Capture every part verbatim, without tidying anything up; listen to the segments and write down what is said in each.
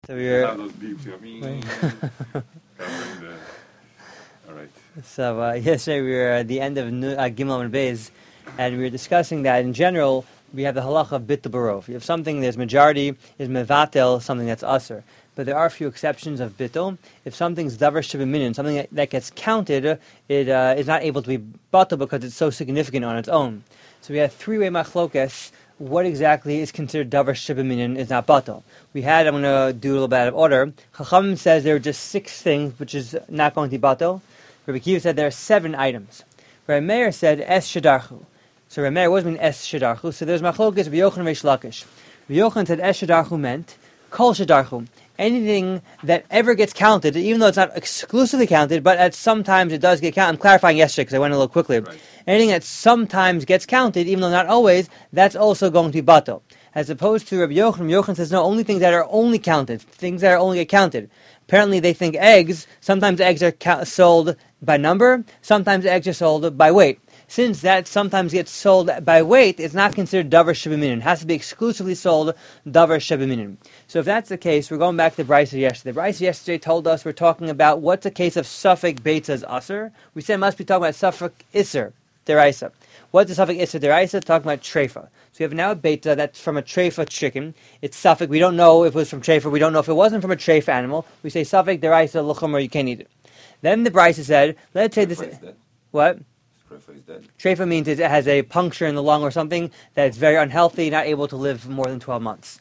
So we were. Have those beeps, you know, Right. covering the. All right. So uh, yesterday we were at the end of Nu- uh, Gimel and Beis, and we were discussing that in general we have the halacha of bittul barov. You have something there's majority is mevatel, something that's usher. But there are a few exceptions of bittul. If something's davar shebiminin, something that, that gets counted, it uh, is not able to be batel because it's so significant on its own. So we have three-way machlokes. What exactly is considered davar shebiminin is not batel. We had, I'm going to do a little bit out of order. Chacham says there are just six things which is not going to be batel. Rabbi Kiva said there are seven items. Rabbi Meir said es shadarchu. So Rabbi Meir was mean es shadarchu. So there's machlokes Rabbi Yochanan and Reish Lakish. Rabbi Yochanan said es shadarchu meant kol shadarchu. Anything that ever gets counted, even though it's not exclusively counted, but at sometimes it does get counted. I'm clarifying yesterday because I went a little quickly. Right. Anything that sometimes gets counted, even though not always, that's also going to be batel. As opposed to Rabbi Yochanan, Rabbi Yochanan says no, only things that are only counted, things that are only get counted. Apparently they think eggs, sometimes eggs are ca- sold by number, sometimes eggs are sold by weight. Since that sometimes gets sold by weight, it's not considered davar shebiminin. It has to be exclusively sold davar shebiminin. So if that's the case, we're going back to the Brisa yesterday. The Brisa yesterday told us we're talking about what's a case of suffix beitzas aser. We said it must be talking about suffix iser deraisa. What's the suffix iser deraisa? Talking about treifa. So we have now a beta that's from a treifa chicken. It's suffix. We don't know if it was from treifa. We don't know if it wasn't from a treifa animal. We say suffix deraisa luchumra. You can't eat it. Then the Brisa said, let's say this. Treifa is dead. What? Treifa is dead. Treifa means it has a puncture in the lung or something that it's very unhealthy, not able to live more than twelve months.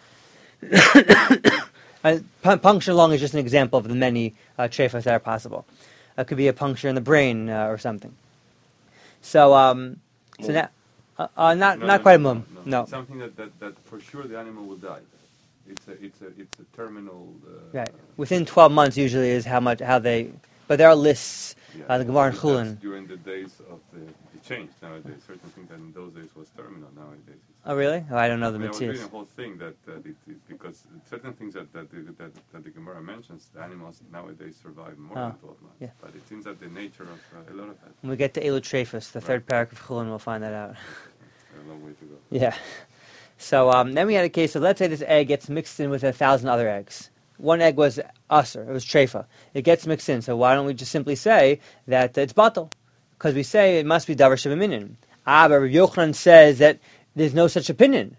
A pu- puncture in the lung is just an example of the many uh, treifas that are possible. It could be a puncture in the brain uh, or something. So, um, so Mum. now, uh, uh, not No, not no, quite a no, mum. no, No. It's something that, that, that for sure the animal will die. It's a it's a it's a terminal. Uh, Right. Within twelve months usually is how much how they. But there are lists. Yeah, Uh, the Gemara and that's Chulin. during the days of the, the change nowadays. Certain things that in those days was terminal nowadays. It's, Oh really? Oh, I don't know the I mean, I was reading mitzvahs. a whole thing that, that it, it, because certain things that that, the, that that the Gemara mentions, the animals nowadays survive more Oh, than twelve months. yeah. But it seems that the nature of uh, a lot of that. When we get to Elu Treifus, the Right. third parak of Chulin, we'll find that out. A long way to go. Yeah. So um, then we had a case of, let's say this egg gets mixed in with a thousand other eggs. One egg was aser, it was treifa. It gets mixed in, so why don't we just simply say that it's batel? Because we say it must be davar shebiminin. Ah, but Rabbi Yochanan says that there's no such opinion.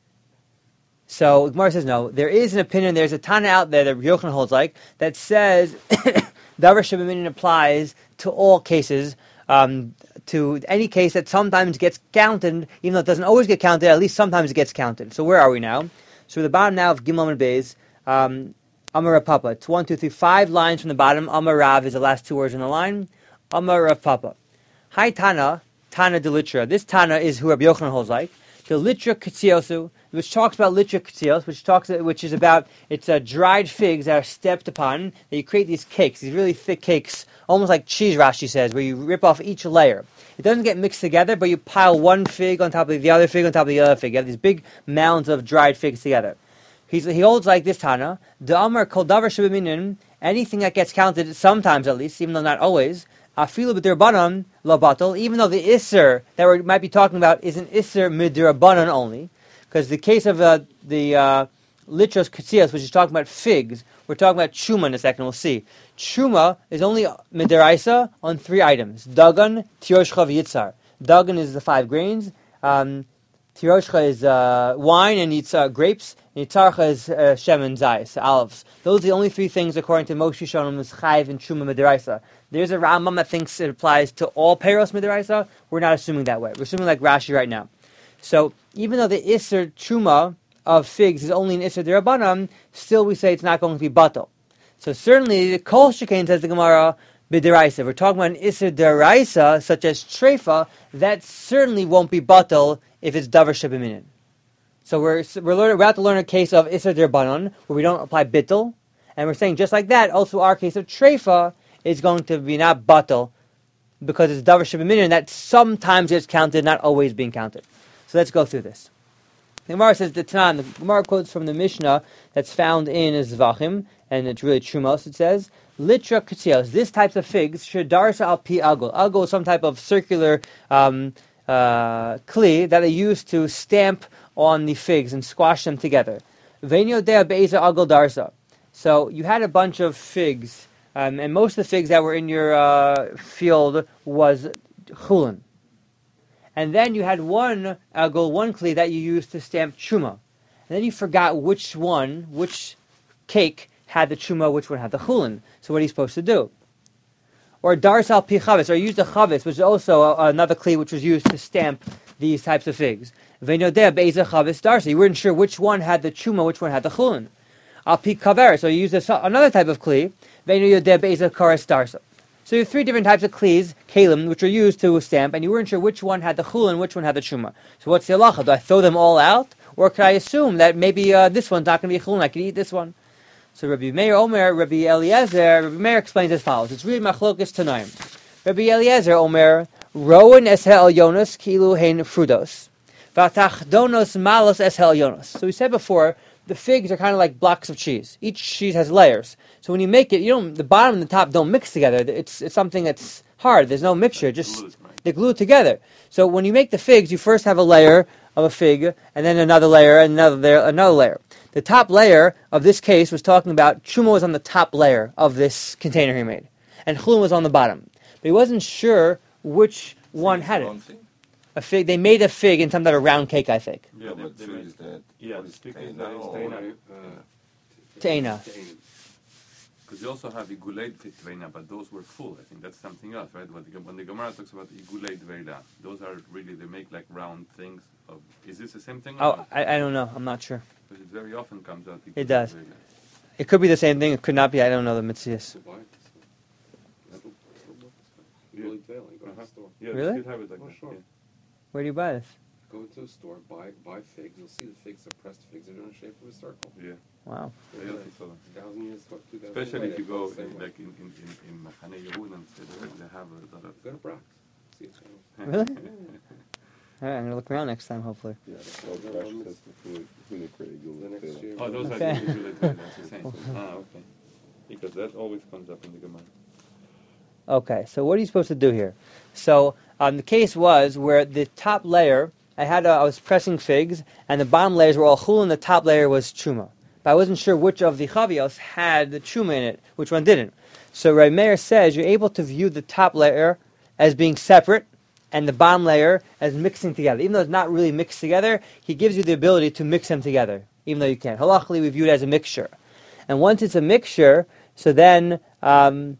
So Gemara says no, there is an opinion, there's a Tana out there that Rabbi Yochanan holds like, that says davar shebiminin applies to all cases, um, to any case that sometimes gets counted, even though it doesn't always get counted, at least sometimes it gets counted. So where are we now? So we're at the bottom now of Gimel and Beis, um, Amar Rav Papa. It's one, two, three, five lines from the bottom. Amar Rav is the last two words in the line. Amar Rav Papa. Hi Tana, Tana de Litra. This Tana is who Rabbi Yochanan holds like. The Litra Ketsiosu, which talks about Litra Ketsios, which talks, which is about, it's uh, dried figs that are stepped upon, that you create these cakes, these really thick cakes, almost like cheese, Rashi says, where you rip off each layer. It doesn't get mixed together, but you pile one fig on top of the other fig on top of the other fig. You have these big mounds of dried figs together. He's, he holds like this Tana, the Amar kol davar shebiminin, anything that gets counted, sometimes at least, even though not always, afilu b'dirabanan lo batel, even though the isser that we might be talking about is an isser midirabanan only, because the case of uh, the uh, litros ketzias, which is talking about figs, we're talking about chuma in a second, we'll see. Chuma is only midiraisa on three items, dagan, tiroshcha, v'yitzar. Dagan is the five grains, um, tiroshcha is uh, wine, and yitzar, grapes, and yitzarcha is uh, shem and zayis, olives. Those are the only three things, according to Moshe Shonim, is chayv and chuma midiraisa. There's a Rambam that thinks it applies to all peiros midiraisa. We're not assuming that way. We're assuming like Rashi right now. So even though the Isser Truma of figs is only an Isser Dirabanan, still we say it's not going to be batel. So certainly the Kol Shekain, says the Gemara, B'diraisa. If we're talking about an Isser Diraisa, such as Treifa, that certainly won't be batel if it's Davar Shebiminin. So we're we're, learning, we're about to learn a case of Isser Dirabanan, where we don't apply bittel, and we're saying just like that, also our case of Treifa is going to be not batel, because it's davar shebiminin that sometimes it's counted, not always being counted. So let's go through this. The Gemara says the Tanan. The Gemara quotes from the Mishnah that's found in Zvachim, and it's really Trumos. It says litra ketzios. This type of figs shedarsa al pi agol. Agol is some type of circular um, uh, kli that they use to stamp on the figs and squash them together. Ve'en yodea be'eza agol darsa. So you had a bunch of figs, um, and most of the figs that were in your uh, field was chulin. And then you had one agol, one kli that you used to stamp truma. And then you forgot which one, which cake had the truma, which one had the chulin. So what are you supposed to do? Or dars al pi chavis, or you used a chavis, which is also a, another kli which was used to stamp these types of figs. Veinodeh be'ezeh chavis darsa. You weren't sure which one had the truma, which one had the chulin. Al pi kaver, so you used a, another type of kli. Veinodeh be'ezeh kares darsa. So you have three different types of klis, kalim, which are used to stamp, and you weren't sure which one had the chulin and which one had the truma. So what's the halacha? Do I throw them all out? Or could I assume that maybe uh, this one's not going to be chulin, I can eat this one? So Rabbi Meir Omer, Rabbi Eliezer, Rabbi Meir explains as follows. It's really machlokes tanaim. Rabbi Eliezer Omer, rowan eshel yonos kilu hein frudos, vatachdonos malos eshel yonos. So we said before, the figs are kind of like blocks of cheese. Each cheese has layers. So when you make it, you don't, the bottom and the top don't mix together. It's, it's something that's hard. There's no mixture. Just they're glued together. So when you make the figs, you first have a layer of a fig, and then another layer, and another layer, another layer. The top layer of this case was talking about truma was on the top layer of this container he made, and chulin was on the bottom. But he wasn't sure which one had it. A fig. They made a fig in some kind of round cake, I think. Yeah, they, they made, that. yeah, the stick is that is teina. Teina. Because they also have igulei teina, but those were full. I think that's something else, right? When the, when the Gemara talks about igulei dveila, those are really, they make like round things. Of, is this the same thing? Oh, I, I don't know. I'm not sure. Because it very often comes out. It does. It could be the same thing. It could not be. I don't know the mitzvahs. Yeah. Yeah, Really? they still have it like Oh, that. sure. Yeah. Where do you buy this? Go into a store, buy buy figs. You'll see the figs are pressed figs. They're in the shape of a circle. Yeah. Wow. Yeah, yeah, so- Thousand years, what, two thousand Especially if you go same in, way. like in in in, in Machane Yehuda and say they they have a lot of. Go to Brock's. See it's Really? All right, I'm gonna look around next time, hopefully. Yeah, that's all precious food. Who created the next year. Oh, those Okay. are the usually that's the same. Ah, okay. Because that always comes up in the Gemara. Okay, so what are you supposed to do here? So um, the case was where the top layer, I had a, I was pressing figs, and the bottom layers were all chul, and the top layer was truma. But I wasn't sure which of the chavios had the truma in it, which one didn't. So Rabbi Meir says you're able to view the top layer as being separate, and the bottom layer as mixing together. Even though it's not really mixed together, he gives you the ability to mix them together, even though you can't. Halachically, we view it as a mixture. And once it's a mixture, so then... Um,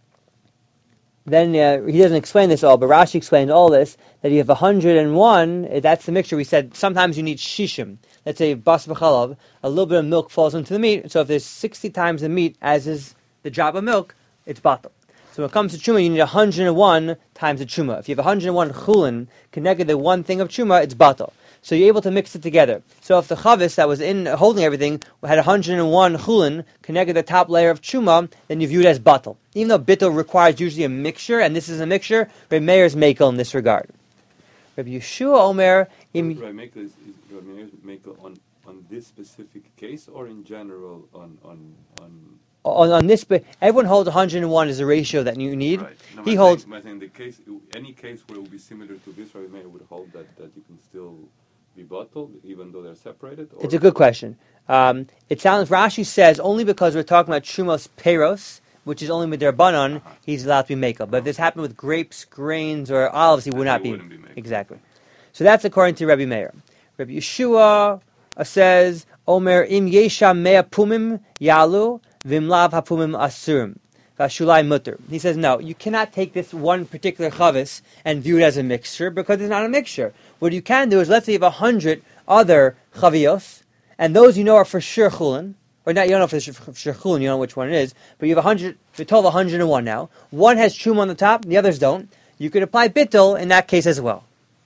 Then uh, he doesn't explain this all, but Rashi explains all this, that you have one hundred one, that's the mixture. We said sometimes you need shishim. Let's say bas b'chalav, a little bit of milk falls into the meat, so if there's sixty times the meat as is the drop of milk, it's batal. So when it comes to truma, you need one hundred one times the truma. If you have one hundred one chulin connected to one thing of truma, it's batal. So you're able to mix it together. So if the chavis that was in holding everything had one hundred one chulin connected to the top layer of truma, then you view it as batal. Even though bittul requires usually a mixture, and this is a mixture, Rabbi Meir's makel in this regard. Rabbi Yeshua Omer, im, Do I make this? Is, do I make it on on this specific case or in general on on on? on, on this, but everyone holds one hundred one as a ratio that you need. Right. No, He my holds. Thing, my thing, the case, any case where it would be similar to this, Rabbi Meir would hold that, that you can still be bottled even though they're separated. Or? It's a good question. Um, it sounds Rashi says only because we're talking about shumos peros, which is only midrabanan, uh-huh. he's allowed to be makel. But if this happened with grapes, grains, or olives, he would not he be. be Exactly. So that's according to Rabbi Meir. Rabbi Yeshua uh, says, Omer im yesha mea pumim yalu vimlav hapumim asurim vashulai mutter. He says, no, you cannot take this one particular chavis and view it as a mixture because it's not a mixture. What you can do is, let's say you have a hundred other chavios, and those you know are for sure chulin, or not, you don't know for sure, for sure chulin, you don't know which one it is, but you have a hundred, you're told one hundred one now. One has chum on the top, the others don't. You could apply bittul in that case as well.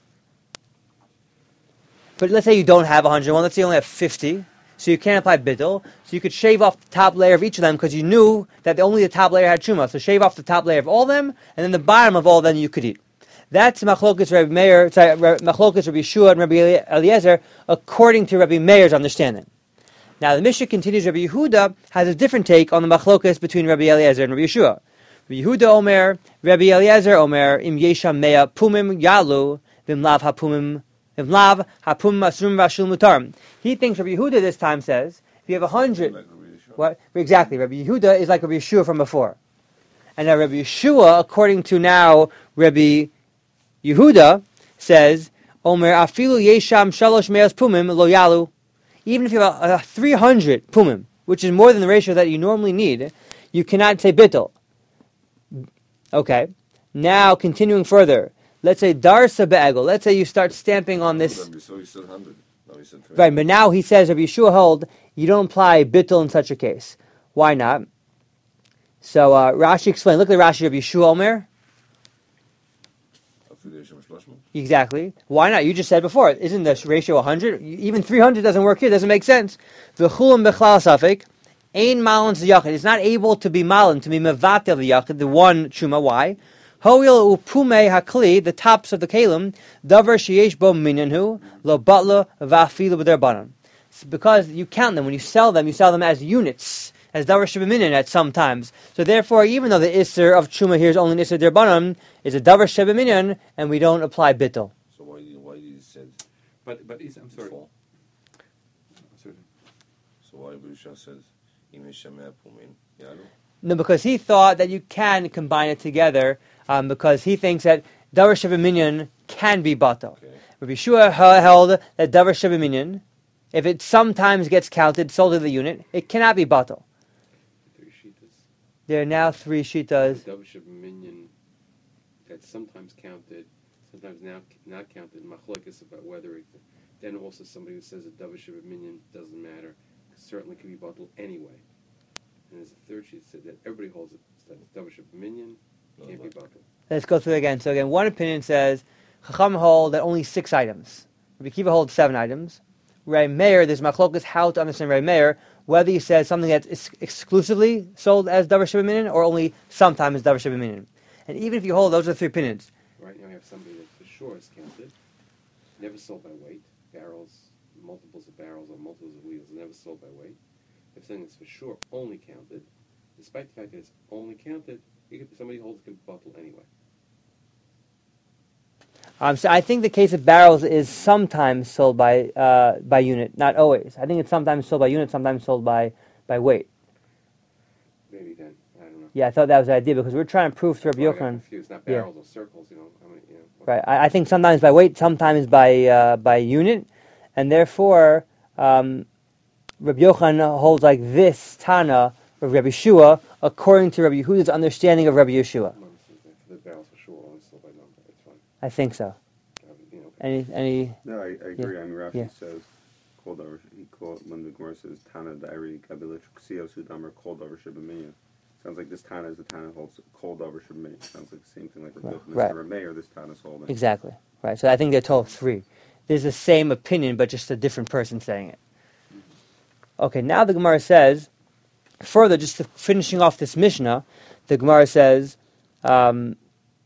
But let's say you don't have one hundred one, let's say you only have fifty, so you can't apply bittul, so you could shave off the top layer of each of them because you knew that only the top layer had truma, so shave off the top layer of all of them, and then the bottom of all of them you could eat. That's Machlokas Rabbi Meir, sorry, Machlokas Rabbi Yeshua and Rabbi Eliezer, according to Rabbi Meir's understanding. Now the Mishnah continues, Rabbi Yehuda has a different take on the Machlokas between Rabbi Eliezer and Rabbi Yeshua. Rabbi Yehuda Omer, Rabbi Eliezer Omer, Im Yesha Mea Pumim Yalu, Vimlav Hapumim, Vimlav Hapumim Asrum Vashul Mutar. He thinks Rabbi Yehuda this time says, if you have a hundred, Like Rabbi Yeshua. What? Exactly. Rabbi Yehuda is like Rabbi Yeshua from before. And now Rabbi Yeshua, according to now Rabbi Yehuda, says, Omer afilu yesham shalosh me'as pumim lo yalu. Even if you have a, a three hundred pumim, which is more than the ratio that you normally need, you cannot say bittul. Okay. Now, continuing further, let's say darsa be'egel. Let's say you start stamping on this. So he said one hundred. No, he said three hundred. Right, but now he says, Rabbi Yeshua hold, you don't apply bittul in such a case. Why not? So uh, Rashi explained. Look at the Rashi of Yeshua Omer. Exactly. Why not? You just said before, isn't the ratio one hundred? Even three hundred doesn't work here. It doesn't make sense. V'chulam bechlal safek. Ein malin yachid. It's not able to be malin, to be mevatel the yachid, the one truma. Why? Hoil upume hakli, the tops of the kalim, davar sheyesh bo minyanhu, lo batla v'afilu b'derbanan. Because you count them. When you sell them, you sell them as units, as davar shebeminyan at some times. So therefore, even though the isser of truma here is only an isser derbanan, it's a davar shebeminyan, and we don't apply bittul. So why why did he say? But but is, I'm sorry. Fall? sorry. So why Busha says im yishameh pumin yalu? No, because he thought that you can combine it together, um, because he thinks that davar shebeminyan can be batal. Okay. Rabbi Yeshua held that davar shebeminyan, if it sometimes gets counted, sold to the unit, it cannot be batal. Three shitas. There are now three shitas. The Davish minion that's sometimes counted, sometimes now not counted. Machlokes about whether it. Then also somebody who says a Davish minion doesn't matter. Certainly can be bottled anyway. And there's a third sheet that said that everybody holds it. That Davish minion can't be bottled. Let's go through it again. So again, one opinion says Chacham hold that only six items. Rabbi Kiva holds seven items. Ray Meir, there's machlokas how to understand Ray Meir, whether he says something that's ex- exclusively sold as davar shebeminin or only sometimes davar shebeminin. And even if you hold, those are the three opinions. Right now we have somebody that for sure is counted, never sold by weight, barrels, multiples of barrels or multiples of wheels, never sold by weight. If something that's for sure only counted, despite the fact that it's only counted, you could, somebody holds it can bottle anyway. Um, so I think the case of barrels is sometimes sold by uh, by unit, not always. I think it's sometimes sold by unit, sometimes sold by, by weight. Maybe then, I don't know. Yeah, I thought that was the idea because we're trying to prove to Rabbi Well, I got Yochanan. confused. Not Yeah. barrels or circles, you know. I mean, you know. Right. I, I think sometimes by weight, sometimes by uh, by unit, and therefore um, Rabbi Yochanan holds like this Tana of Rabbi Yeshua according to Rabbi Yehuda's understanding of Rabbi Yeshua. For the barrels for sure, only sold by number. It's fine. I think so. Uh, you know, Any any No, I, I agree. I mean, Rashi Yeah. says, "Called over." He called when the Gemara says, "Tana diary gabilich ksios udamer called over shibamiyah." Sounds like this Tana is the Tana holds called over shibamiyah. Sounds like the same thing like Right. Rabbi Right. Mister Meir. This Tana's holding. exactly right. So I think they're told three. There's the same opinion, but just a different person saying it. Okay. Now the Gemara says further, just to finishing off this Mishnah, the Gemara says, um,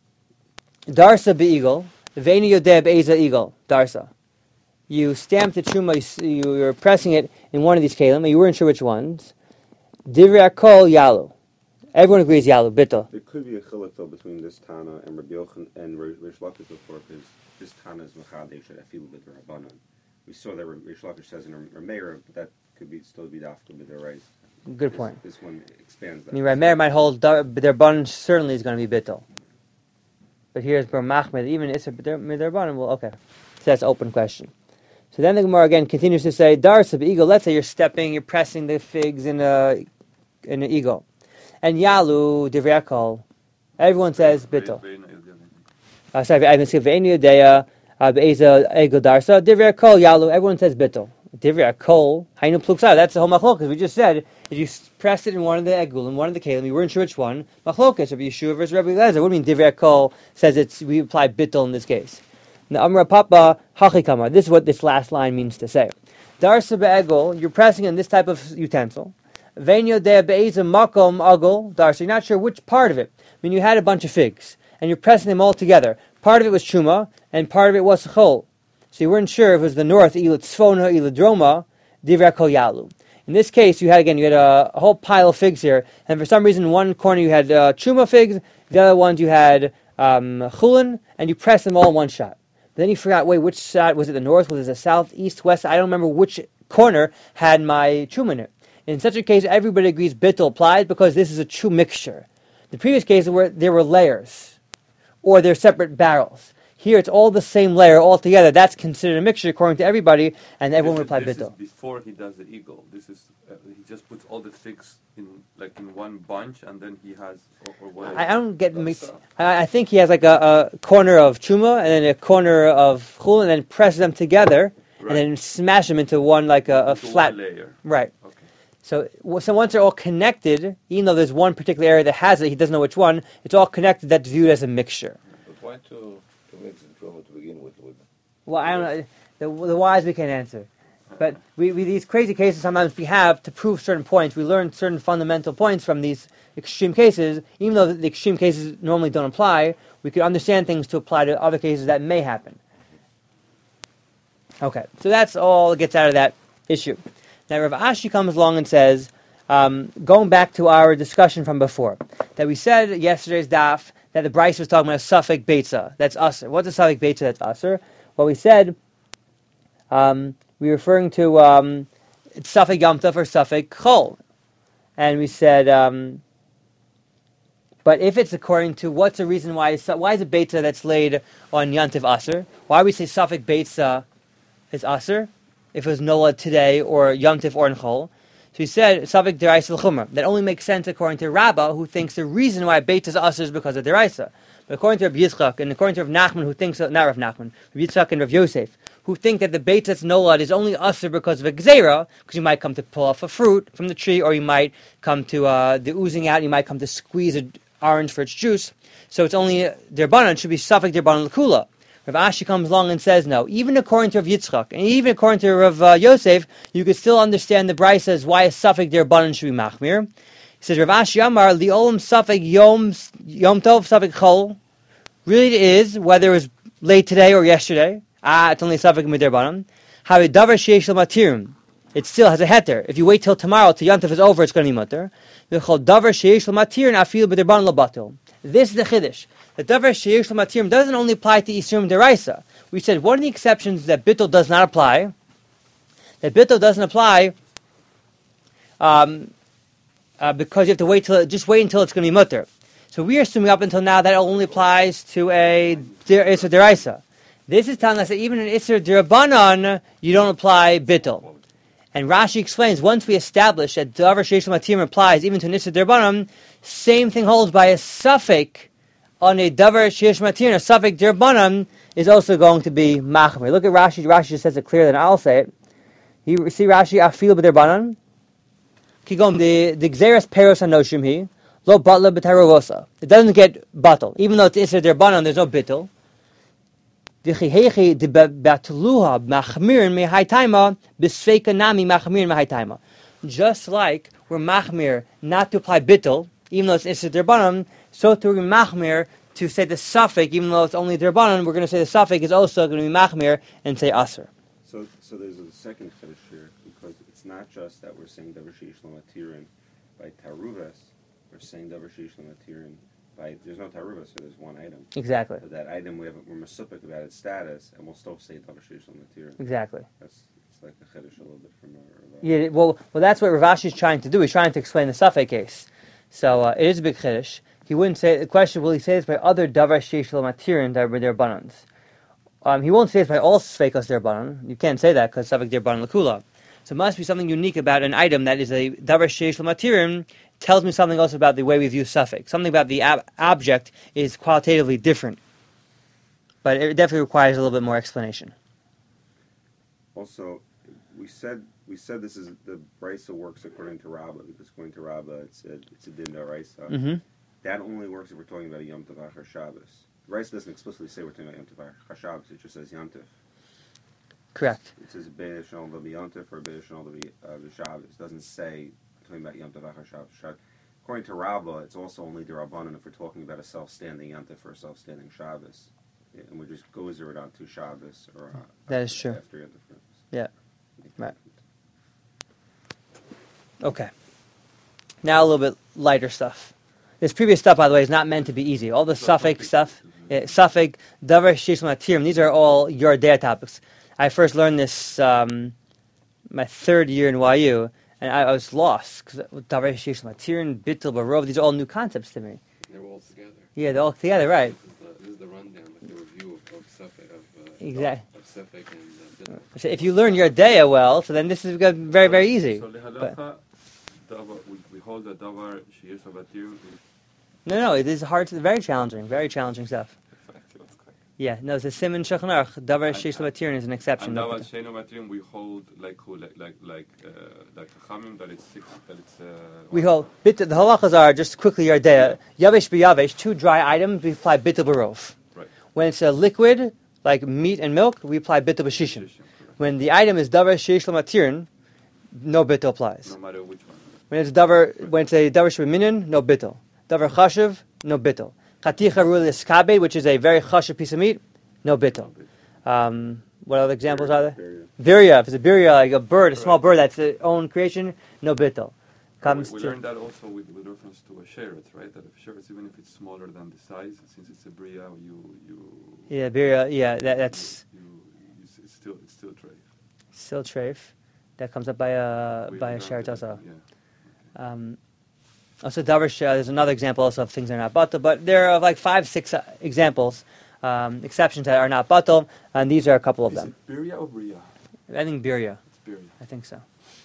"Darsa be'eagle." Veinu yodeh be'eza eagle, darsa. You stamped the truma, you, you were pressing it in one of these kalim, you weren't sure which ones. Divrei kol yalu. Everyone agrees yalu, bittul. There could be a chiluk though between this Tana and Rabbi Yochanan and Rish Lakish before, because this Tana is mechadesh afilu b'derabanan. We saw that Rish Lakish says in Rameir, but that could be still be dafka b'derais. Good This- point. This one expands I that. mean, Rameir might hold dar- their bun certainly is going to be bittul. But here's Bar Machmed, even Isser their bun will, okay. So that's an open question. So then the Gemara again continues to say, darsa be'eagle, let's say you're stepping, you're pressing the figs in a in an eagle. And yalu, divrei kol. Everyone says bittul. Very nice, yeah. Uh, sorry, I misgive. Ve'enu yodea be'eza egel darsa. Divrei kol yalu. Everyone says bittul. Divrei kol hainu pluksa. That's the whole machlokas. We just said if you pressed it in one of the egul and one of the kalim, you weren't sure which one. Machlokas. Rabbi Yeshua versus Rabbi Eliezer. What do you mean divrei kol says it's we apply bittul in this case? Now Amra Papa hachikama. This is what this last line means to say. Darsa be'egel. You're pressing in this type of utensil. Ve'enu yodea be'eza makom agul darsa. You're not sure which part of it. I mean, you had a bunch of figs and you're pressing them all together. Part of it was truma, and part of it was chol. So you weren't sure if it was the north, ila tzfona, ila droma, divrei kol yalu. In this case, you had, again, you had a, a whole pile of figs here, and for some reason, in one corner you had uh, truma figs, the other ones you had um, chulin, and you pressed them all in one shot. But then you forgot, wait, which side, was it the north, was it the south, east, west? I don't remember which corner had my truma in it. In such a case, everybody agrees bittul applies because this is a true mixture. The previous case where there were layers, or they're separate barrels. Here it's all the same layer all together. That's considered a mixture according to everybody, and everyone would This, apply is, this bittul. is before he does the eagle. This is uh, he just puts all the figs in like in one bunch, and then he has or, or whatever. I, I don't get mixed. I, I think he has like a, a corner of truma and then a corner of chul, and then presses them together Right. and then smash them into one like a, a Into flat. one layer. Right. Okay. So, w- so once they're all connected, even though there's one particular area that has it, he doesn't know which one. It's all connected. That's viewed as a mixture. But why to, to mix the truma to begin with? with Well, I don't know. The, the whys we can't answer. But we, we these crazy cases sometimes we have to prove certain points. We learn certain fundamental points from these extreme cases. Even though the, the extreme cases normally don't apply, we can understand things to apply to other cases that may happen. Okay, so that's all that gets out of that issue. Now Rav Ashi comes along and says, um, going back to our discussion from before, that we said yesterday's daf that the Bryce was talking about a suffix beitza. That's usser. What's a suffix beitza that's usser? Well, we said um, we were referring to um, suffix yamtov or suffix chol, and we said, um, but if it's according to what's the reason why is why is a beitza that's laid on yantiv usser? Why we say suffix beitza is usser if it was nolad today or yamtiv or nchol? So he said, Savik deraisa l'chumra. That only makes sense according to Rabbah, who thinks the reason why Beit is usher is because of deraisa. But according to Rav Yitzchak, and according to Rav Nachman, who thinks, not Rav Nachman, Rav Yitzchak and Rav Yosef, who think that the Beit that's nolad is only usher because of a gzeira, because you might come to pull off a fruit from the tree, or you might come to uh, the oozing out, you might come to squeeze an orange for its juice. So it's only derbanan, it should be Savik derbanan l'kula. Rav Ashi comes along and says, no, even according to Rav Yitzchak, and even according to Rav uh, Yosef, you could still understand the Bryce says why a suffix derbanan should be machmir. He says, Rav Ashi Amar, the olam suffix yom, yom tov suffix chol, really it is, whether it was late today or yesterday, ah, it's only a suffix miderbanan. How a davar sheish l'matirim, it still has a heter. If you wait till tomorrow, till yom tov is over, it's going to be mutter. V'chol davar sheish l'matirim afil miderbanan l'batil. This is the chiddush. The davar sheish l'matirim doesn't only apply to Yisurim deraisa. We said one of the exceptions that bittul does not apply, that bittul doesn't apply um, uh, because you have to wait till just wait until it's going to be mutter. So we are assuming up until now that it only applies to a Isser deraisa. This is telling us that even in Isser derabanan you don't apply bittul. And Rashi explains once we establish that davar sheish l'matirim applies even to an Isser derabanan, same thing holds by a suffix on a davar sheish matir, a suffix derbanan is also going to be machmer. Look at Rashi. Rashi just says it clearer than I'll say it. You see Rashi afil b'derbanan. Kigom the the gzeres peros hanoshim he lo batla b'tarovosa. It doesn't get batal, even though it's iser derbanan. There's no bittul. V'chihechi de batluha machmirin mehaytaima b'sfeika nami machmirin mehaytaima. Just like we're machmir not to apply bittul, even though it's iser derbanan, so to be machmir to say the suffix, even though it's only derbanan, we're going to say the suffix is also going to be machmir and say aser. So, so there's a second finish here because it's not just that we're saying davar sheish l'matirin by taruves. We're saying davar sheish l'matirin by there's no taruves, so there's one item. Exactly. But that item we have we're masupik about its status, and we'll still say davar sheish l'matirin. Exactly. That's it's like a chiddush a little bit from our. Yeah. Well, well, that's what Rav Ashi is trying to do. He's trying to explain the suffix case. So uh, it is a big chiddush. He wouldn't say the question. Will he say this by other davar sheish l'matirin that were derbanans? Um, he won't say this by all sfeikos derbanan. You can't say that because suffix derbanan l'kula. So it must be something unique about an item that is a davar sheish l'matirin. Tells me something else about the way we view suffix. Something about the ab- object is qualitatively different. But it definitely requires a little bit more explanation. Also, we said we said this is the Brisa works according to Rabbah because according to Rabbah it's a it's a din d'oraisa. Mm-hmm. That only works if we're talking about a Yom Tov Achar Shabbos. The Brisa doesn't explicitly say we're talking about Yom Tov Achar Shabbos. It just says Yom Tov. Correct. It says Be'er Shalom L'Bi Yom Tov or Be'er Shalom L'Bi Shabbos. It doesn't say talking about Yom Tov Achar Shabbos. According to Rabbah, it's also only the Rabbanan if we're talking about a self-standing Yom Tov or a self-standing Shabbos. Yeah, and we just gozer it on to Shabbos or uh, that is true. After Yom Tov. Yeah. Right. Okay. Now a little bit lighter stuff. This previous stuff, by the way, is not meant to be easy. All the suffix stuff, yeah, suffix, davar sheish l'matirim, these are all your data topics. I first learned this um, my third year in Y U, and I, I was lost because davar sheish matirin, bittul barov. These are all new concepts to me. They're all together. Yeah, they're all together, right? This is the, this is the rundown, like the review of, of Suffolk, of, uh, Exact- of Suffolk and uh, Bittul. So if you learn your daya well, so then this is go- very, very easy. So lehalacha, davar, we, we hold that davar sheyesh avatir is No, no, it is hard, to, very challenging, very challenging stuff. Yeah, no, it's a simon shulchan aruch. Davar sheish matirin is an exception. and No, davar sheino matirim we hold like who like like like uh, like Chachamim that it's six that it's uh, we hold bit. The halachas are just quickly your daya. Yavesh b'yavesh, two dry items, we apply bittul barov. Right. When it's a liquid like meat and milk, we apply bittul b'shishim. When the item is davar sheish matirin, no bittul applies. no matter which one. When it's davar, when it's a davar sheminin, no bittul. Davar chashiv, no bittul. Chaticha ruli eskabe, which is a very chashiv piece of meat, no bittul. Um, what other examples are there? Birya, if it's a birya, like a bird, a small bird that's its own creation, no bittul. Comes we we to learned that also with, with reference to a sheretz, right? That a sheretz, even if it's smaller than the size, since it's a bria, you you yeah, birya, yeah, that, that's you, you, s- it's still it's still treif. still treif. That comes up by a We by a learned sheret that, also. Yeah. Um, also, davar sheh, there's another example also of things that are not batal, but there are like five, six uh, examples, um, exceptions that are not batal, and these are a couple of Is them. it birya or bria? I think birya. It's birya. I think so.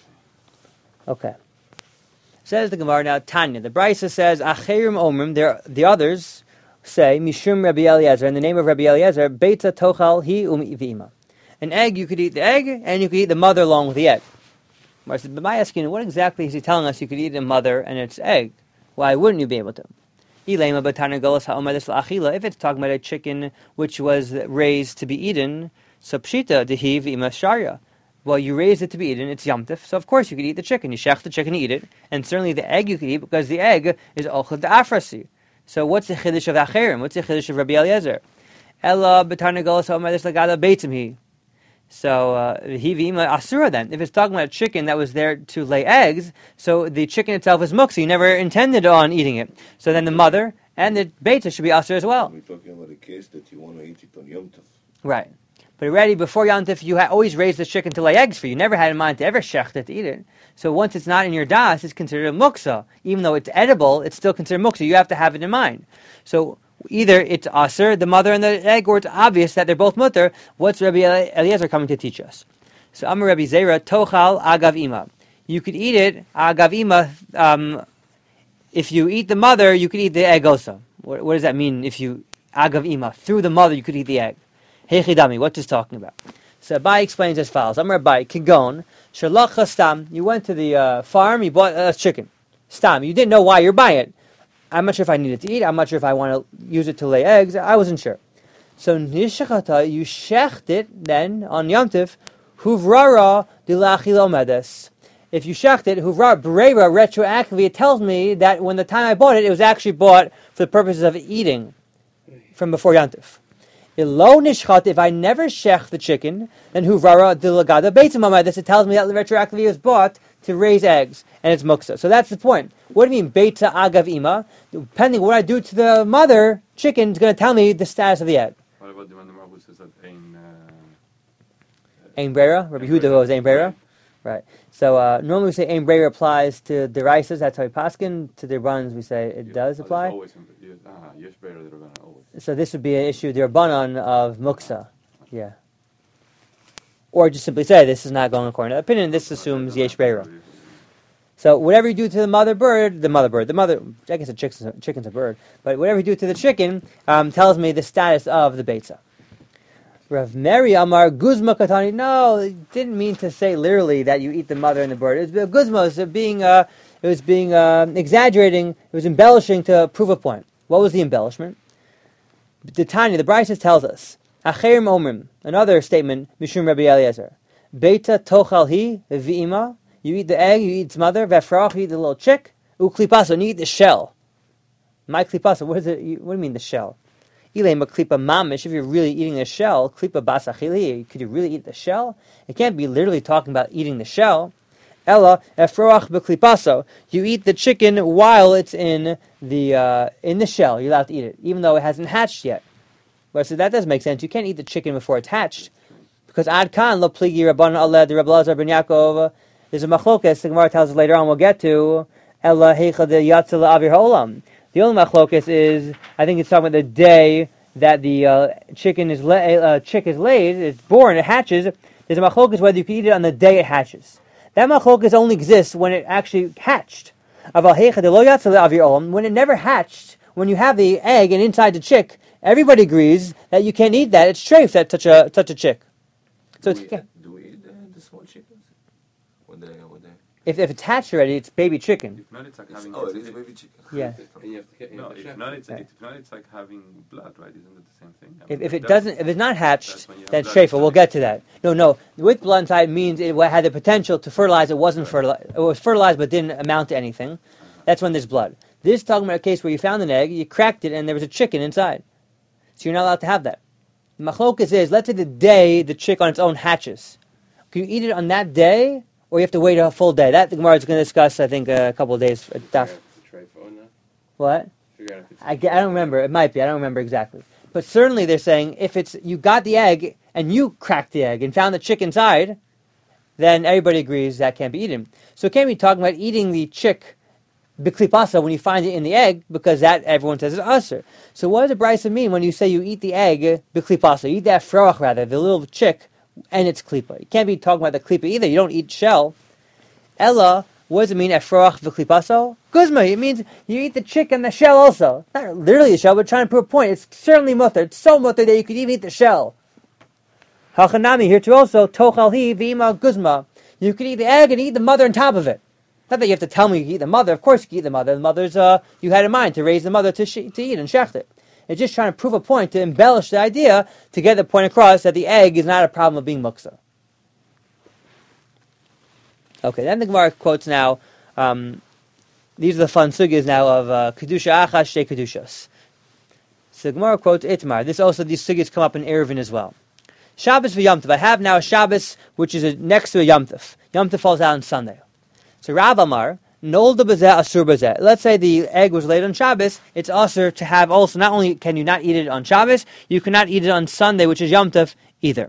Okay. Says the Gemara now, Tanya. The Brisa says, Acherim Omrim, there, the others say, Mishum Rabbi Eliezer, in the name of Rabbi Eliezer, Beita Tochal Hi Um V'ima. An egg, you could eat the egg, and you could eat the mother along with the egg. I said, but my asking, what exactly is he telling us you could eat a mother and its egg? Why wouldn't you be able to? Ilema Batana Golas Ha'omedes La'achila. If it's talking about a chicken which was raised to be eaten, so Pshita Dehi V'ima Sharia. Well, you raised it to be eaten, it's yamtif, so of course you could eat the chicken. You shech the chicken and eat it, and certainly the egg you could eat because the egg is ochad da'afrasi. So what's the chiddush of Acherim? What's the chiddush of Rabbi Eliezer? Ella b'tarnagolas ha'omedes lagada beitzim hi. So he v'ima asura then. If it's talking about a chicken that was there to lay eggs, so the chicken itself is muksa. You never intended on eating it. So then the mother and the beitza should be asur as well. We're talking about a case that you want to eat it on Yom Tov. Right. But already before Yom Tov, you had always raised the chicken to lay eggs for you. You never had in mind to ever shecht it to eat it. So once it's not in your das, it's considered a muksa. Even though it's edible, it's still considered muksa. You have to have it in mind. So either it's aser, the mother and the egg, or it's obvious that they're both mutter. What's Rabbi Eliezer coming to teach us? So Amar Rabbi Zera, tochal agav ima. You could eat it, agav ima, um, if you eat the mother, you could eat the egg also. What, what does that mean? If you, agav ima, through the mother, you could eat the egg. Heichidami, what's this talking about? So Abai explains as follows. Amar Abai, kigon, shalach stam, you went to the uh, farm, you bought a chicken. Stam, you didn't know why you're buying it. I'm not sure if I need it to eat, I'm not sure if I want to use it to lay eggs, I wasn't sure. So nishachata, you shecht it then on Yom Tov, huvrara dilachil omedes. If you shecht it, huvrara brera retroactively, it tells me that when the time I bought it, it was actually bought for the purposes of eating from before Yom Tov. Ilo nishchat, if I never shech the chicken, then huvrara dilagada beitzim omedes, it tells me that retroactively it was bought to raise eggs, and it's muksa. So that's the point. What do you mean, beita agav ima? Depending on what I do to the mother, chicken is going to tell me the status of the egg. What about the one who says that ein uh, Ein brera? Rabbi Huda goes ein brera? Right. So uh, normally we say ein brera applies to the rices, that's how we paskin. To the runs we say it yeah, does oh, it's apply. always in- yes, ah, yesh beira the Rabbanan, always. So this would be an issue, the rabbanon of muksa. Yeah. Or just simply say this is not going according to the opinion, this assumes yesh brera. So whatever you do to the mother bird, the mother bird, the mother, I guess a chicken's a, chicken's a bird, but whatever you do to the chicken um, tells me the status of the beitza. Rav Meri Amar Guzma Katani. No, it didn't mean to say literally that you eat the mother and the bird. It was Guzma. It was being, uh, it was being uh, exaggerating. It was embellishing to prove a point. What was the embellishment? The Tanya, the Brisa tells us. Acherim Omrim. Another statement. Mishum Rabbi Eliezer. Beita tochal hi v'ima. You eat the egg, you eat its mother, v'afrach, you eat the little chick, u'klipasa, and you eat the shell. My klipasa, what is it? What do you mean the shell? Ilay klipa mamish, if you're really eating the shell, klipa basachili, could you really eat the shell? It can't be literally talking about eating the shell. Ella, efroach b'klipaso, you eat the chicken while it's in the uh, in the shell, you're allowed to eat it, even though it hasn't hatched yet. But so that doesn't make sense, you can't eat the chicken before it's hatched. Because ad kan lo pligi rabban aleh, the Rebbe Lazar ben Yaakov, There's a machlokas, the Gemara tells us later on, we'll get to, Ella heicha de yatza la'avir ha'olam. The only machlokas is, I think it's talking about the day that the uh, chicken is la- uh, chick is laid, it's born, it hatches. There's a machlokas whether you can eat it on the day it hatches. That machlokas only exists when it actually hatched. Aval heicha de lo yatza la'avir ha'olam. When it never hatched, when you have the egg and inside the chick, everybody agrees that you can't eat that. It's treif that touch a touch a chick. So do, it's, we, do we eat the, the small chickens? When they, when they... if if it's hatched already, it's baby chicken. If not, it's like It's, having. oh, it is a baby chicken. Yeah. And you have to, you No, have to if check. not, it's Right. if not, it's like having blood, right? Isn't it the same thing? I If, mean, if it that's- doesn't, if it's not hatched, that's when you have then blood treifa. We'll inside. get to that. No, no. With blood inside means it had the potential to fertilize. It wasn't fertilized. It was fertilized, but didn't amount to anything. That's when there's blood. This is talking about a case where you found an egg, you cracked it, and there was a chicken inside. So you're not allowed to have that. The machlokas is, let's say the day the chick on its own hatches. Can you eat it on that day, or you have to wait a full day? That the Gemara is going to discuss, I think, a couple of days. Figure out Daf. if it's a treifa or not. What? Figure out if it's I, ge- I don't remember. It might be. I don't remember exactly. But certainly they're saying if it's you got the egg and you cracked the egg and found the chick inside, then everybody agrees that can't be eaten. So it can't be talking about eating the chick biklipasa when you find it in the egg, because that everyone says is usher. So what does the brisa mean when you say you eat the egg biklipasa? You eat that froach rather, the little chick, and it's klipa. You can't be talking about the klipa either. You don't eat shell. Ella, what does it mean, efroach v'klipaso? Guzma, it means you eat the chick and the shell also. Not literally the shell, but trying to prove a point. It's certainly mutter. It's so mutter that you could even eat the shell. Hachanami, here too also, tochal hi v'ima guzma. You could eat the egg and eat the mother on top of it. Not that you have to tell me you can eat the mother. Of course you can eat the mother. The mother's, uh, you had in mind to raise the mother to, sh- to eat and shecht it. It's just trying to prove a point, to embellish the idea, to get the point across that the egg is not a problem of being muksa. Okay, then the Gemara quotes now, um, these are the fun sugyas now of uh, Kedusha Achas, Shei Kedushas. So the Gemara quotes Itmar. This also, these sugyas come up in Eruvin as well. Shabbos v'Yom Tov. I have now a Shabbos which is a, next to a Yom Tov. Yom Tov falls out on Sunday. So Rav Amar, Nolda b'zeh asur b'zeh. Let's say the egg was laid on Shabbos, it's asur to have also, not only can you not eat it on Shabbos, you cannot eat it on Sunday, which is Yom Tov, either.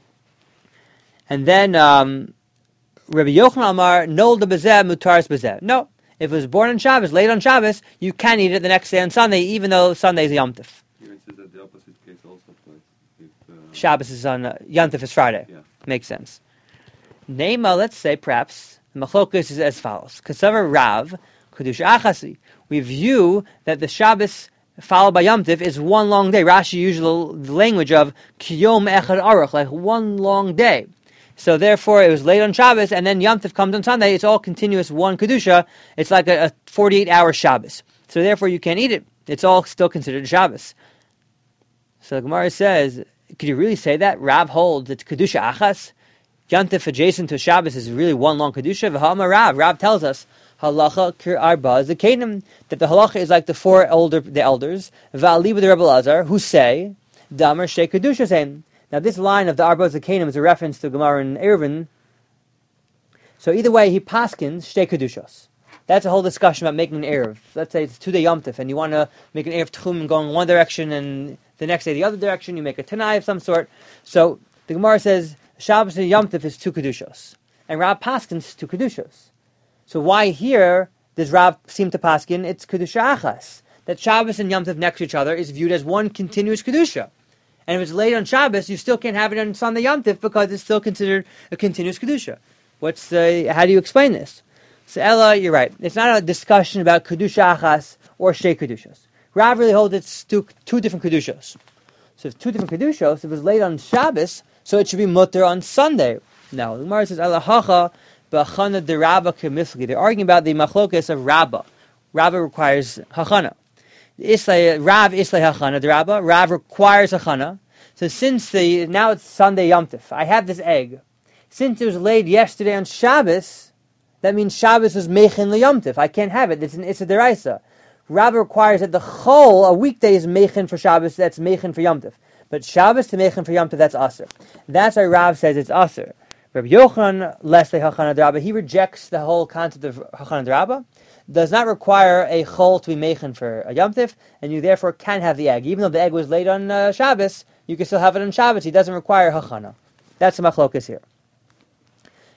And then, um, Rabbi Yochanan Amar, Nolda b'zeh mutaris b'zeh. No, if it was born on Shabbos, laid on Shabbos, you can eat it the next day on Sunday, even though Sunday is Yom Tov. Even says that the opposite case also applies. If, uh, Shabbos is on, uh, Yom Tov is Friday. Yeah. Makes sense. Nema, let's say, perhaps, the Machlokas is as follows. Kasavar Rav, Kedusha Achasi. We view that the Shabbos followed by Yom Tov is one long day. Rashi uses the language of Kiyom Echad Aruch, like one long day. So therefore, it was late on Shabbos, and then Yom Tov comes on Sunday. It's all continuous, one Kedusha. It's like a, a forty-eight hour Shabbos. So therefore, you can't eat it. It's all still considered Shabbos. So the Gemara says, could you really say that? Rav holds it's Kedusha Achas. Yom Tov adjacent to Shabbos is really one long Kedusha. V'ha'amar Rav. Rav tells us, Halacha kir arba zekanim, that the halacha is like the four elder, the elders, Va'ali with the Rebbe Lazar, who say, Damar Shei Kedusha Zain. Now this line of the arba zekanim is a reference to Gemara in Eruvin. So either way, he paskins Shei Kedushos. That's a whole discussion about making an Erev. Let's say it's two-day Yom Tov, and you want to make an Erev Tchum going one direction, and the next day the other direction, you make a Tanai of some sort. So the Gemara says, Shabbos and Yom Tov is two Kedushos. And Rav paskins two Kedushos. So why here does Rav seem to paskin? It's Kedusha Achas. That Shabbos and Yom Tov next to each other is viewed as one continuous Kedusha. And if it's late on Shabbos, you still can't have it on Sunday Yom Tov because it's still considered a continuous Kedusha. What's the, how do you explain this? So Ella, you're right. It's not a discussion about Kedusha Achas or Shei Kedushos. Rav really holds it's two, two different Kedushos. So if two different Kedushos, if it's late on Shabbos, so it should be mutter on Sunday. Now, the Gemara says, Ella hacha b'achana de Rabba k'misli. They're arguing about the machlokas of Rabba. Rabba requires hachana. Islay, Rav Islay hachana de Rabba. Rav requires hachana. So since the, now it's Sunday Yom Tov, I have this egg. Since it was laid yesterday on Shabbos, that means Shabbos was mechin l'Yom Tov. I can't have it. It's an Issa Deraisa. Rabba requires that the chol, a weekday, is mechin for Shabbos, that's mechin for Yom Tov. But Shabbos to mechin for Yom Tov, that's aser. That's why Rav says it's aser. Rabbi Yochanan, Leslie Hachana D'Rabba, he rejects the whole concept of Hachana D'Rabba, does not require a chol to be mechin for a Yom Tov, and you therefore can have the egg. Even though the egg was laid on uh, Shabbos, you can still have it on Shabbos. He doesn't require Hachana. That's the machlokas here.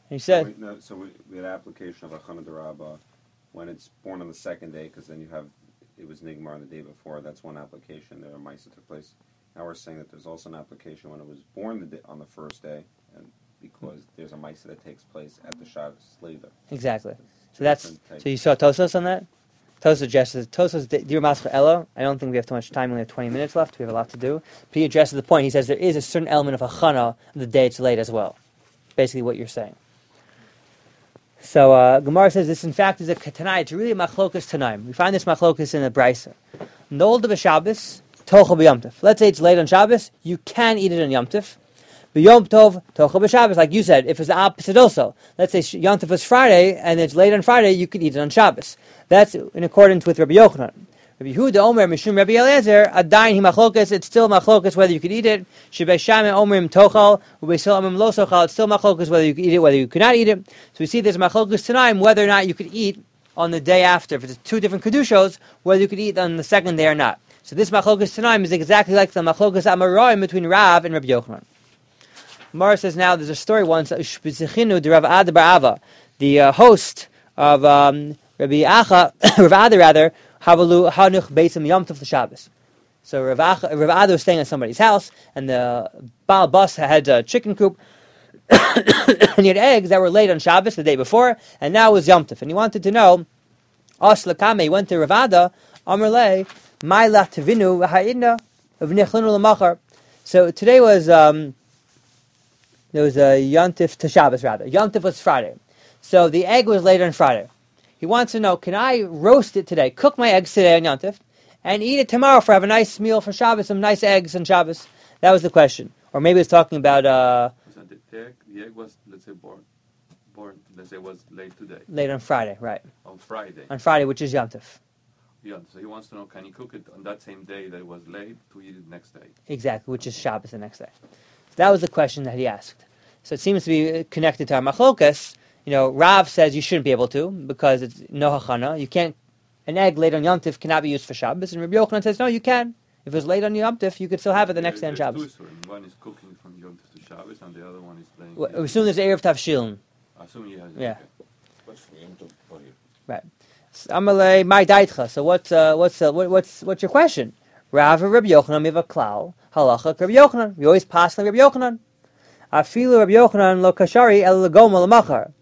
he said, So we, no, so we, we had application of Achana Darabah when it's born on the second day, because then you have, it was Nigmar on the day before. That's one application that a Maisa took place. Now we're saying that there's also an application when it was born the day, on the first day, and because there's a Maisa that takes place at the Shabbos later. exactly. It's So two that's different types. so you saw Tosos on that. Tosos addresses Tosos Dir Mascha Ella. I don't think we have too much time. We only have twenty minutes left. We have a lot to do. But he addresses the point. He says there is a certain element of Achana the day it's late as well. Basically, what you're saying. So uh, Gemara says this in fact is a Tanai. It's really a Machlokas Tanaim. We find this Machlokas in the Brisa. Nolda b'Shabbos Tochel b'Yom. Let's say it's late on Shabbos. You can eat it on Yom Tov. B'Yom Tov Tochel b'Shabbos, like you said. If it's the opposite also, let's say Yom Tov was Friday and it's late on Friday, you could eat it on Shabbos. That's in accordance with Rabbi Yochanan. Rabbi Yehuda Omer Mishum Rabbi Eliezer Adayin Hi Machlokas. It's still Machlokas whether you could eat it. Shebei Shammai Omrim Tochal Ubei Shlamim Lo Sochal. It's still Machlokas whether you could eat it, whether you could not eat it. So we see there's Machlokas Tanaim whether or not you could eat on the day after. If it's two different kedushos, whether you could eat on the second day or not. So this Machlokas Tanaim is exactly like the Machlokas Amoraim between Rav and Rabbi Yochanan. Mara says now there's a story once Ushpizichinu de Rav Ada Bar Ava, the uh, host of um, Rabbi Acha, Rav Ada rather, Havalu Hanuch Beisim Yom Tov Shabbos. So Rav Acha, Rav Ada was staying at somebody's house, and the Baal Bus had a chicken coop, and he had eggs that were laid on Shabbos the day before, and now it was Yom Tov, and he wanted to know. As Lakame, he went to Rav Ada, Amar Le, Mai La Tevinu Ha'idna of Nechlinu L'Machar. So today was. Um, There was a Yontif to Shabbos, rather. Yontif was Friday. So the egg was later on Friday. He wants to know, can I roast it today, cook my eggs today on Yontif, and eat it tomorrow for have a nice meal for Shabbos, some nice eggs on Shabbos? That was the question. Or maybe it's talking about... Uh, So the, the, egg, the egg was, let's say, born, born, let's say, was late today. late on Friday, right. On Friday. On Friday, which is Yontif. Yeah, so he wants to know, can he cook it on that same day that it was late to eat it next day? Exactly, which is Shabbos the next day. So that was the question that he asked. So it seems to be connected to our machlokas. You know, Rav says you shouldn't be able to because it's no hachana. You can't. An egg laid on Yom Tif cannot be used for Shabbos. And Rabbi Yochanan says no, you can. If it was laid on Yom Tif, you could still have it the next day on There's Shabbos. two stories. One is cooking from Yom Tov to Shabbos, and the other one is playing. Well, as soon as Erev Tavshilin. Assume he has. Yeah. Okay. What's for Yom Tov for you? Right. Amalei my daitcha. So what's uh, what's uh, what, what's what's your question? Rav Rabbi Yochanan miva klal halacha Rabbi Yochanan. We always pass on Rabbi Yochanan. Afilu Rabbi Yochanan lo kashari el legoma lemachar.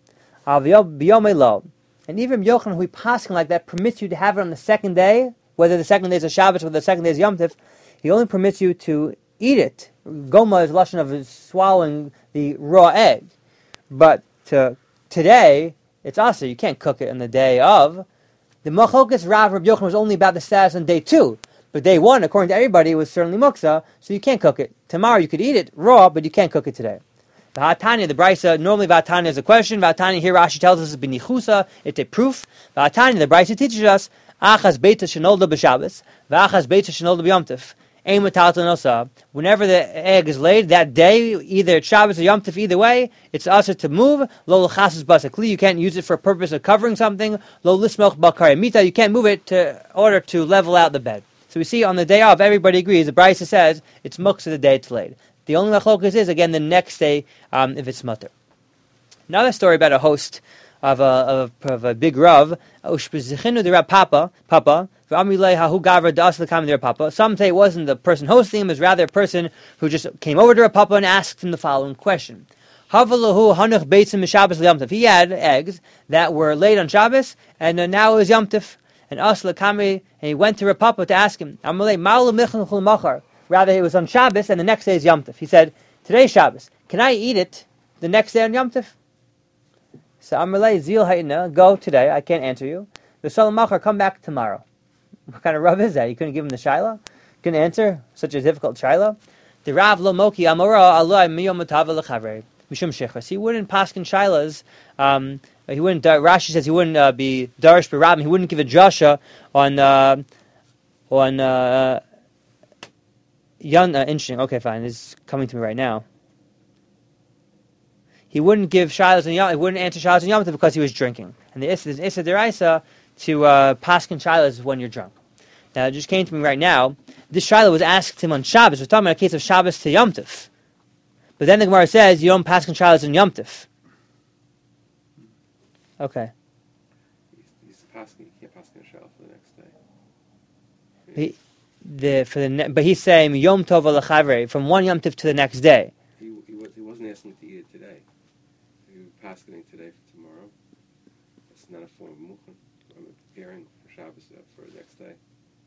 Aviyom lo. And even Rabbi Yochanan, who we pass like that, permits you to have it on the second day, whether the second day is a Shabbos or the second day is Yom Tif. He only permits you to eat it. Goma is lashon of swallowing the raw egg, but to today it's also you can't cook it on the day of. The Machokas Rav Rabbi Yochanan was only about the status on day two. But day one, according to everybody, it was certainly muksa, so you can't cook it. Tomorrow you could eat it raw, but you can't cook it today. The Hatanya, the Brisa, normally Vatanya is a question. Vatanya, here Rashi tells us, is b'nichusa, it's a proof. Vatanya, the Brisa teaches us, achas beita shenolda b'Shabbos, v'achas beita shenolda b'Yom Tov. Ein metalton osa. Whenever the egg is laid, that day, either it's Shabbos or Yom Tov, either way, it's also to move. Lo l'chasus basakli, you can't use it for a purpose of covering something. Lo l'smoch bakari mita, you can't move it to order to level out the bed. So we see on the day of, everybody agrees. The Brisa says it's muksa the day it's laid. The only machlokas is, again, the next day, um, if it's mutter. Another story about a host of a, of a, of a big Rav. Ushpizichinu de Rav Papa, Papa, v'amrilei hahu gavra das l'kam de Rav Papa. Some say it wasn't the person hosting him, it was rather a person who just came over to Rav Papa and asked him the following question. Havalahu hanuch beitzim m'Shabbos l'Yom Tov. He had eggs that were laid on Shabbos, and uh, now it was Yom Tov. And Asla Kami, and he went to Rav Papa to ask him, rather it was on Shabbos and the next day is Yom Tov. He said, today's Shabbos, can I eat it the next day on Yom Tov? So Amalei Zil Ha'ina, go today, I can't answer you. The Shalom Machar, come back tomorrow. What kind of Rav is that? You couldn't give him the Shaila? Couldn't answer? Such a difficult Shaila? The Rav Lo Moki Amora Aloi Miyom Matava L'Chavre Mishum Shechras. He wouldn't paskin Shailas, um, He wouldn't. Uh, Rashi says he wouldn't uh, be darish b'rabim. He wouldn't give a drasha on uh, on uh, Yan. Uh, interesting. Okay, fine. This is coming to me right now. He wouldn't give shilas and yom. He wouldn't answer shilas and yom tov because he was drinking. And the issa, issa deraisa to uh, paskin shilas when you're drunk. Now it just came to me right now. This shilah was asked him on Shabbos. We're talking about a case of Shabbos to Yom Tov. But then the Gemara says you don't paskin shilas on Yom Tov. Okay. He's, he's passing. He can't pass on Shabbos for the next day. He, the for the ne- but he's saying Yom Tov Alachavre from one Yom Tiv to the next day. He, he, was, he wasn't asking to eat it today. He was passing today for tomorrow. It's not a form of muchen. I'm preparing for Shabbos uh, for the next day.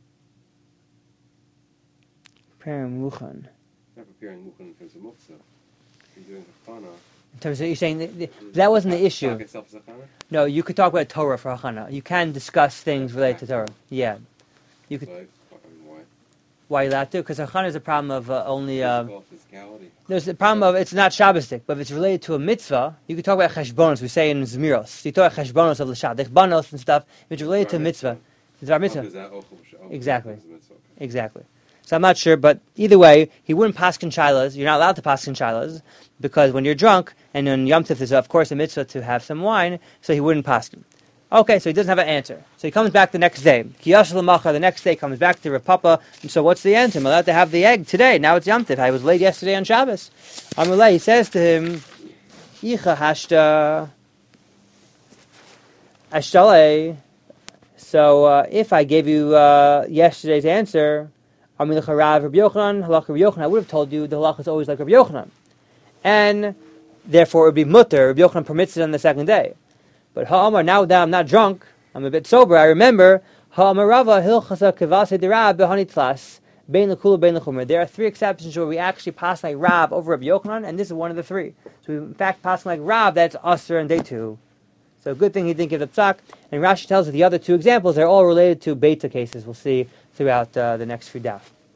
Preparing muchan. I'm not preparing muchen in terms of muktzah. I'm doing hachana. In terms of you're saying that, that that wasn't the issue. Talk itself as hachana? No, you could talk about Torah for Hachana. You can discuss things related to Torah. Yeah, you could. But, I mean, why? Why you allowed to? Because Hachana is a problem of uh, only. Uh, Physical physicality. there's the problem of it's not Shabbosdik, but if it's related to a mitzvah, you could talk about cheshbonos. We say in Zmiros, you talk about cheshbonos of l'shad, banos and stuff. If it's related to a mitzvah, it's our Oh, mitzvah. is that ochel b'sha- ochel Exactly. is a mitzvah, okay. Exactly. So I'm not sure, but either way, he wouldn't paskin shilas. You're not allowed to paskin shilas because when you're drunk, and on Yom Tov there's of course a mitzvah to have some wine, so he wouldn't paskin. Okay, so he doesn't have an answer. So he comes back the next day. Kiyash l'macha, the next day comes back to Rav Papa. So what's the answer? I'm allowed to have the egg today. Now it's Yom Tov. I was late yesterday on Shabbos. Amalei, he says to him, Icha hashta ashtale. So uh, if I gave you uh, yesterday's answer, I mean, Rav Rabbi Yochanan, halach Rabbi Yochanan, I would have told you the halach is always like Rabbi Yochanan. And therefore it would be mutter. Rabbi Yochanan permits it on the second day. But ha'amar, now that I'm not drunk, I'm a bit sober, I remember, ha'amar Rava hilchasa kevase derab behanitlas, bein l'kula bein l'chumer. There are three exceptions where we actually pass like Rav over Rabbi Yochanan, and this is one of the three. So we in fact pass like Rav, that's Aser and day two. So good thing he didn't give the psak. And Rashi tells us the other two examples are all related to beta cases. We'll see throughout uh, the next few daf.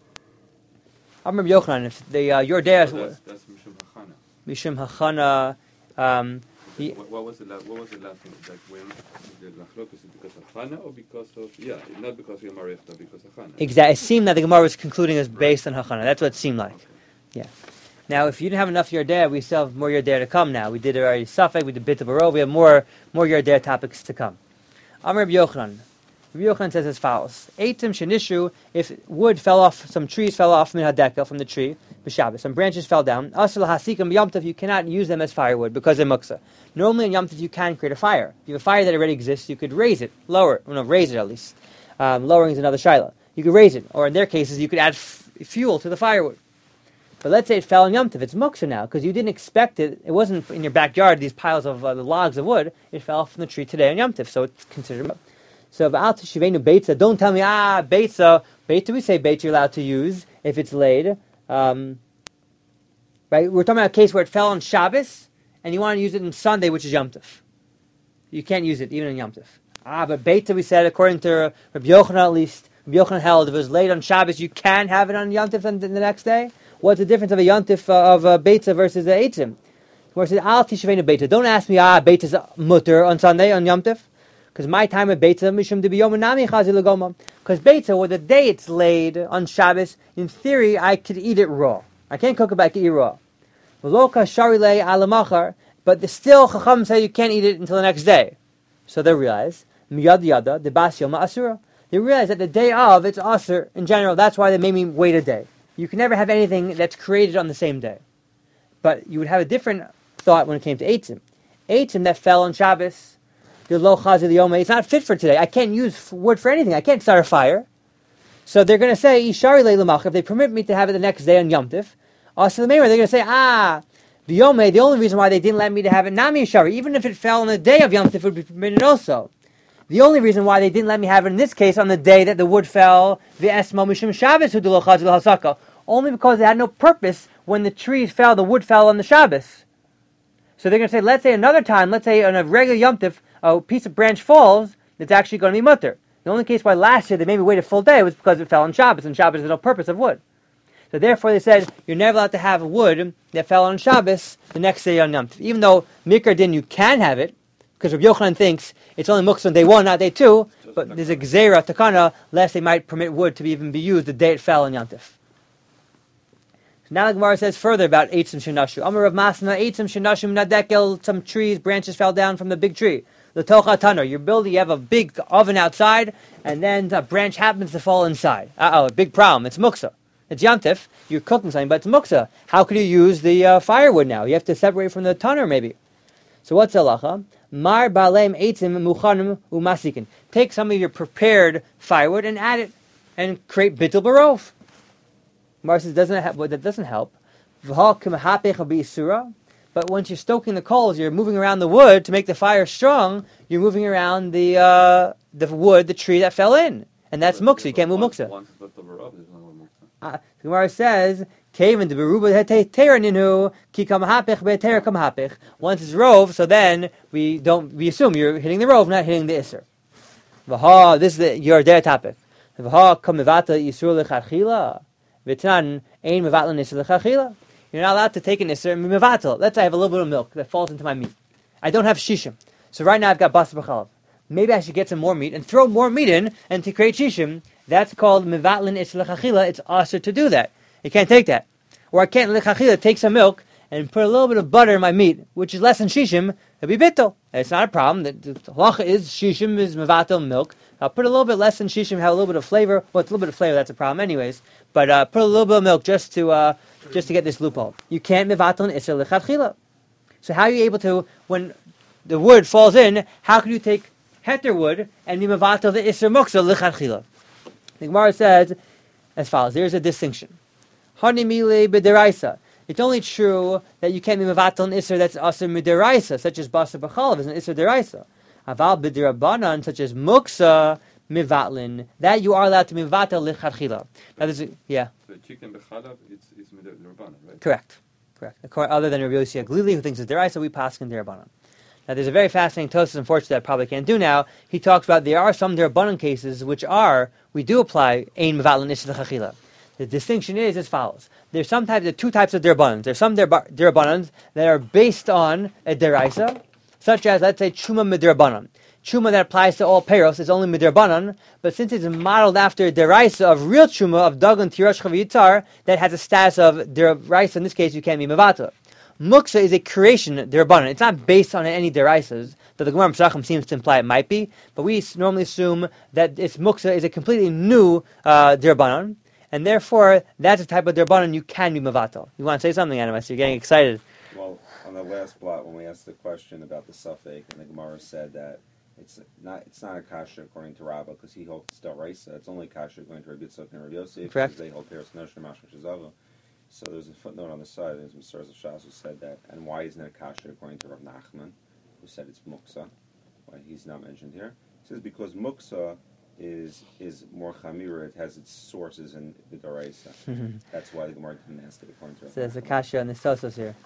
I'm Rabbi Yochanan. If the uh, your day So that's, that's Mishum Hachana. Mishum Hachana. Um, he, What, what was the la- what was the last thing? Like when the machlok is it because of Hachana or because of yeah, not because of Marichta, because of Hachana. exactly. It seemed that the Gemara was concluding as based on Hachana. That's what it seemed like. Yeah. Now, if you didn't have enough Yardea, we still have more Yardea to come now. We did already Safek, we did Bit of Barov, we have more more Yardea topics to come. Amr Rabbi Yochanan. Rabbi Yochanan says as follows: Eitim shenishu, if wood fell off, some trees fell off min hadekel from the tree, b'Shabbos, some branches fell down. Asur lahasikim b'Yom Tov, you cannot use them as firewood because they're muksa. Normally in Yom Tov you can create a fire. If you have a fire that already exists, you could raise it, lower it, well, no, raise it at least. Um, lowering is another shaila. You could raise it, or in their cases, you could add f- fuel to the firewood. But let's say it fell in Yom Tov, it's muksa now, because you didn't expect it. It wasn't in your backyard, these piles of uh, the logs of wood. It fell off from the tree today on Yom Tov, so it's considered. So, V'al teshivenu beitza, don't tell me, ah, beitza. Beitza, we say beitza you're allowed to use if it's laid. Um, right? We're talking about a case where it fell on Shabbos, and you want to use it on Sunday, which is Yom Tov. You can't use it even on Yom Tov. Ah, but beitza, we said, according to Rabbi Yochanan at least, Rabbi Yochanan held, if it was laid on Shabbos, you can have it on Yom Tov and the next day. What's the difference of a Yom Tov uh, of a beitza versus a eitzim? Where it says, Al tishivenu beitza. Don't ask me, ah, beitza is mutter on Sunday, on Yom Tov. Because my time at beitza, mishum de biyom nami chazi legoma. Because beitza, or the day it's laid on Shabbos, in theory, I could eat it raw. I can't cook it, but I can eat it raw. V'loka sharilei alamachar, but the still chacham say you can't eat it until the next day. So they realize, miyad yada, the bas yoma asura. They realize that the day of, it's asur in general. That's why they made me wait a day. You can never have anything that's created on the same day. But you would have a different thought when it came to eitzim. Eitzim that fell on Shabbos, the lo chazi liyoma, it's not fit for today. I can't use wood for anything. I can't start a fire. So they're going to say, Ishari le'lamach, if they permit me to have it the next day on Yom Tiv, also they're going to say, ah, the Yom, the only reason why they didn't let me to have it Nami Ishari, even if it fell on the day of Yom Tiv, it would be permitted also. The only reason why they didn't let me have it in this case on the day that the wood fell, the Esmo Mishum Shabbos hu de lo chazi l'hasaka, only because it had no purpose when the trees fell, the wood fell on the Shabbos. So they're going to say, let's say another time, let's say on a regular Yom Tiv, a piece of branch falls, it's actually going to be mutter. The only case why last year they made me wait a full day was because it fell on Shabbos, and Shabbos has no purpose of wood. So therefore they said, you're never allowed to have wood that fell on Shabbos the next day on Yom Tov. Even though Mikra Din, you can have it, because Rabbi Yochanan thinks it's only muktzah on day one, not day two, but there's a gzeira, takana, lest they might permit wood to be even be used the day it fell on Yom Tov. So now the Gemara says further about eitzim shenashu. Amar Rav Masna, eitzim shenashu minadekel, some trees, branches fell down from the big tree. The tocha tanur, you're building, you have a big oven outside, and then a branch happens to fall inside. Uh-oh, a big problem. It's muksa. It's Yom Tov. You're cooking something, but it's muksa. How could you use the uh, firewood now? You have to separate from the tanur, maybe. So what's halacha? Mar baleim eitzim muchanim umasikin. Take some of your prepared firewood and add it, and create bittul barov. Mar says doesn't help, but that doesn't help. But once you're stoking the coals, you're moving around the wood to make the fire strong. You're moving around the uh, the wood, the tree that fell in, and that's But- muksa. You can't move once- muksa. Once it's left over up, there's no more muksa. Uh, the Gemara says, "Kaven de beruba teraninu ki kamahapich be'ter kamahapich." Once it's rove, so then we don't we assume you're hitting the rove, not hitting the iser. V'ha, this is the your der topic. V'ha kamivata yisur lecharchila v'tanan ein mevatlan iser lecharchila. You're not allowed to take an iser and mevatel. Let's say I have a little bit of milk that falls into my meat. I don't have shishim, so right now I've got basar b'chalav. Maybe I should get some more meat and throw more meat in and to create shishim. That's called mevatlin iser lecharchila. It's usher to do that. You can't take that. Or I can't lecharchila take some milk and put a little bit of butter in my meat, which is less than shishim. It'll be bittul. It's not a problem. The, the halacha is shishim is mevatel milk. I'll put a little bit less than shishim, have a little bit of flavor. Well, it's a little bit of flavor. That's a problem, anyways. But uh, put a little bit of milk just to uh, just to get this loophole. You can't mevatel iser lecharchila. So how are you able to, when the wood falls in, how can you take heter wood and be mevatel the iser muksa lecharchila? The Gemara says as follows. There's a distinction. Hani mile b'deraisa. It's only true that you can't be mevatel an iser that's aser mideraisa, such as basar b'chalav is an iser deraisa. Aval b'derabanan, such as muksa mivatlin, that you are allowed to mevatel lecharchila. Now there's a, yeah, So chicken b'chalav, it's it's midrabanan, right? correct, correct. According, other than Rabbi Yossi Aglili, who thinks it's deraisa, we pass in derabanan. Now there's a very fascinating Tosfos, unfortunately, that I probably can't do now. He talks about there are some derabanan cases which are we do apply ein mevatlin iser lecharchila. The distinction is as follows. There's some types, there are two types of derbanans. There's some derba- derabanans that are based on a deraisa, such as, let's say, chuma miderabanan. Chuma that applies to all peros is only miderabanan, but since it's modeled after a deraisa of real chuma, of dagan, tirash, chaviyitzar, that has a status of deraisa, in this case, you can't be mevata. Muksa is a creation derabanan. It's not based on any deraisas, though the Gemara Pesachim seems to imply it might be, but we normally assume that its muksa is a completely new uh, derabanan. And therefore, that's a type of derbanan you can be mevatel. You want to say something, Animus? You're getting excited. Well, on the last blot, when we asked the question about the suffix, and the Gemara said that it's not it's not a kasha according to Rabbah because he holds it's deraisa. It's only kasha going to Rabbi Yitzchak and Rabbi Yosef. Correct. They hold Peres Noshim Mashma Shazava. So there's a footnote on the side. There's Mesilas Shas who said that, and why isn't it a kasha according to Rav Nachman, who said it's muksa? Why he's not mentioned here? He says because muksa is is more chamira. It has its sources in the deraisa. That's why the Gemara didn't ask it according to. So there's a kasha on the Tosfos here.